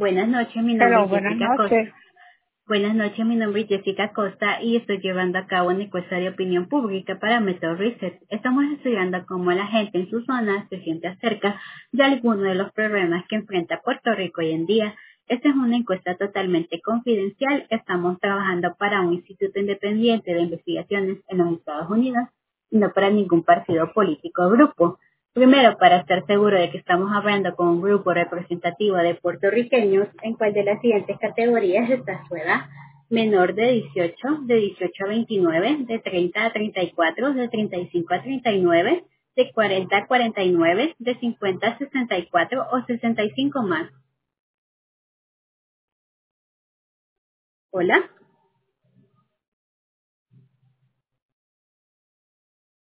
Buenas noches, mi nombre Hello, es buenas Jessica Costa. noches. Buenas noches, mi nombre es Jessica Costa y estoy llevando a cabo una encuesta de opinión pública para Method Research. Estamos estudiando cómo la gente en su zona se siente acerca de algunos de los problemas que enfrenta Puerto Rico hoy en día. Esta es una encuesta totalmente confidencial. Estamos trabajando para un instituto independiente de investigaciones en los Estados Unidos y no para ningún partido político o grupo. Primero, para estar seguro de que estamos hablando con un grupo representativo de puertorriqueños, ¿en cuál de las siguientes categorías está su edad? Menor de 18, de 18 a 29, de 30 a 34, de 35 a 39, de 40 a 49, de 50 a 64 o 65 más. Hola.